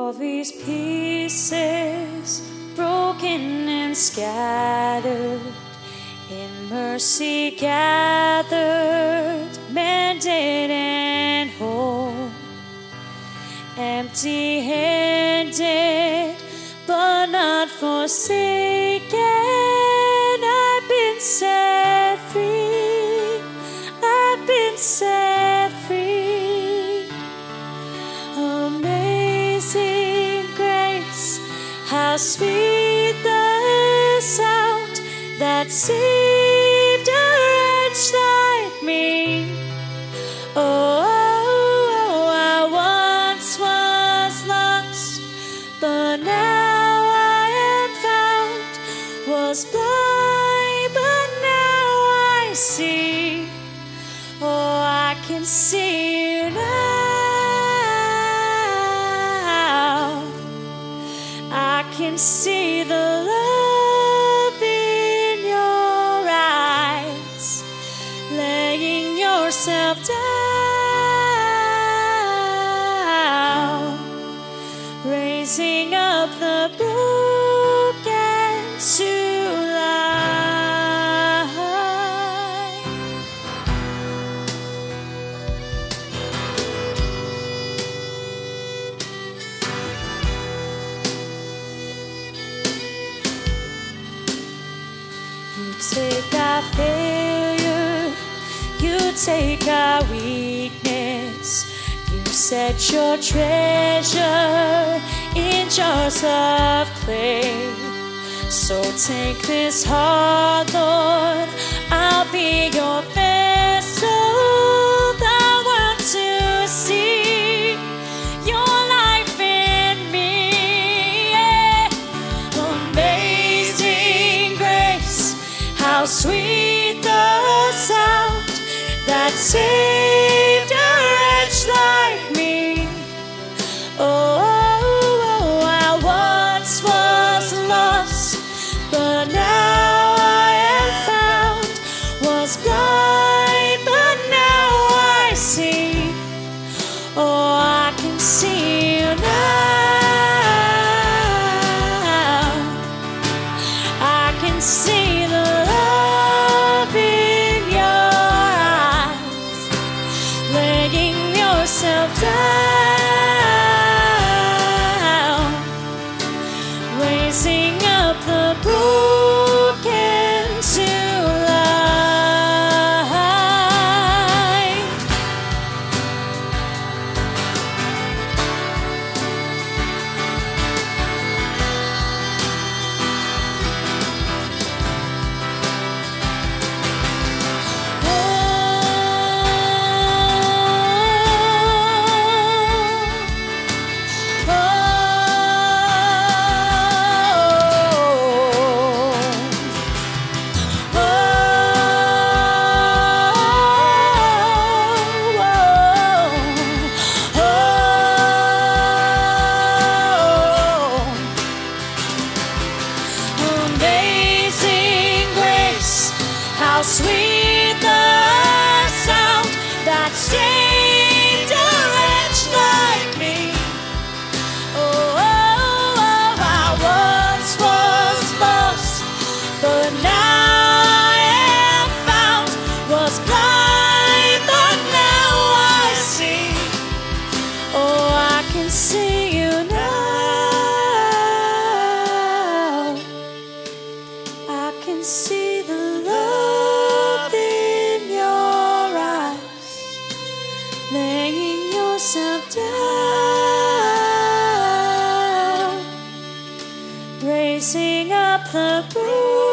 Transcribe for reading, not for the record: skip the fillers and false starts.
these pieces, broken and scattered, in mercy gathered, mended and whole, empty-handed, but not forsaken. I've been set free. I've been set free. Amazing grace, how sweet the sound that saved a wretch like me. Oh, I once was lost, but now I am found. Was blind, but now I see. Oh, I can see you now. I can see the love in your eyes, laying yourself down, raising up the broken to life. You take our failure, you take our weakness, you set your treasure in jars of clay. So take this heart, Lord, I'll be your vessel. I want to see your life in me. Yeah. Amazing grace, how sweet the sound that saved a wretch like me. Oh, I once was lost, but now I am found. Was blind, but now I see. Oh, I can see you now. I can see the love in your eyes, laying yourself down, raising up the broken to life. Amazing grace, how sweet the sound that saved a wretch like me. Oh, I once was lost, but now I am found. Was blind, but now I see. Oh, I can see you now. I can see the love in your eyes, laying yourself down, raising up the broken.